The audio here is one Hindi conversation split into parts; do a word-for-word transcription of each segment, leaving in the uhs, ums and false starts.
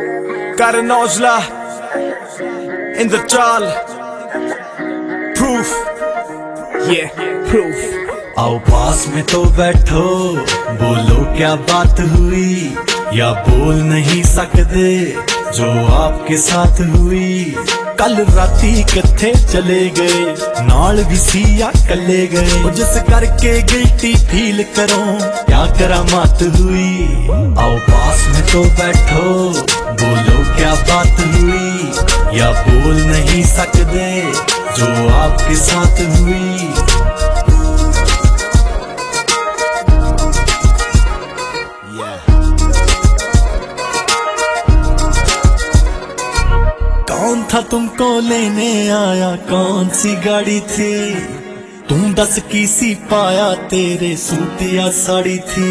Karan Aujla in the chal. Proof, yeah, proof. आओ पास में तो बैठो, बोलो क्या बात हुई, या बोल नहीं सकते जो आपके साथ हुई। कल राती कथे चले गए, नाल भी सिया कले गए, जिस करके गिल्टी फील करो क्या करामात हुई। आओ पास में तो बैठो, बोलो क्या बात हुई, या बोल नहीं सकते जो आपके साथ हुई। कौन था तुमको लेने आया, कौन सी गाड़ी थी, तुम दस की सी पाया, तेरे सूट या साड़ी थी।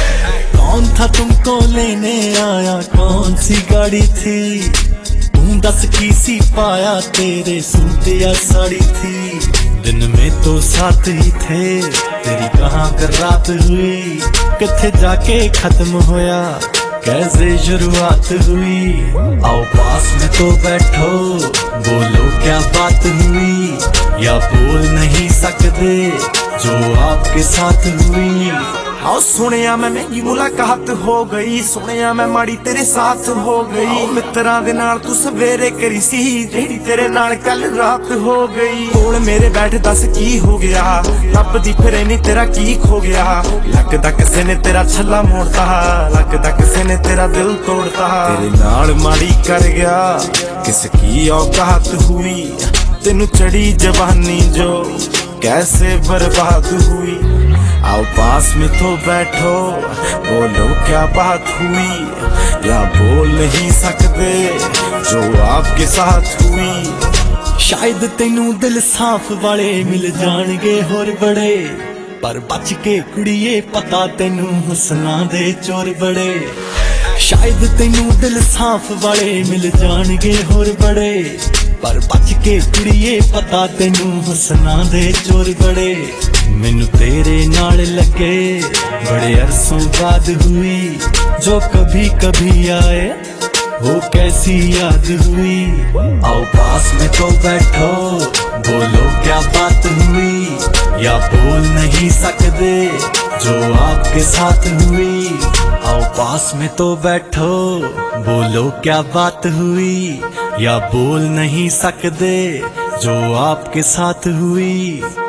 कौन था तुमको लेने आया, कौन सी गाड़ी थी, तुम दस की सी पाया, तेरे सूट या साड़ी थी। दिन में तो साथ ही थे, तेरी कहाँ कर रात हुई, किथे जाके खत्म होया, कैसे शुरुआत हुई। आओ पास में तो बैठो, बोलो क्या बात हुई, या बोल नहीं सकते जो आपके साथ हुई। आओ सुनिया मैं मेरी मुलाकात हो गई, सुनिया मैं माड़ी तेरे साथ हो गई। मित्रा दे नाल तू सवेरे करी सी, जेड़ी तेरे नाल कल रात हो गई। कोल मेरे बैठ दस की हो गया, रब दी फिरे नी तेरा की खो गया। लगदा किसे ने तेरा छल्ला मोड़ता, लगदा किसे ने तेरा दिल तोड़ता। तेरे नाल माड़ी कर गया, किसकी औकात हुई, तेनू चढ़ी जवानी जो कैसे बर्बाद हुई। आओ पास में तो बैठो, बोलो क्या बात हुई, या बोल नहीं सकते जो आपके साथ हुई। शायद तेनू दिल साफ वाले मिल जाणगे होर बड़े, पर बच के कुड़िए पता तेनू हुस्ना दे चोर बड़े। शायद तेनू दिल साफ वाले मिल जाणगे होर बड़े, पर बच के कुड़िए पता तेनू हुस्ना दे चोर बड़े। मैनू तेरे नाल लगे बड़े अरसों बाद हुई, जो कभी कभी आए वो कैसी याद हुई। आओ पास में तो बैठो, बोलो क्या बात हुई, या बोल नहीं सकते जो आपके साथ हुई। आओ पास में तो बैठो, बोलो क्या बात हुई, या बोल नहीं सकते जो आपके साथ हुई।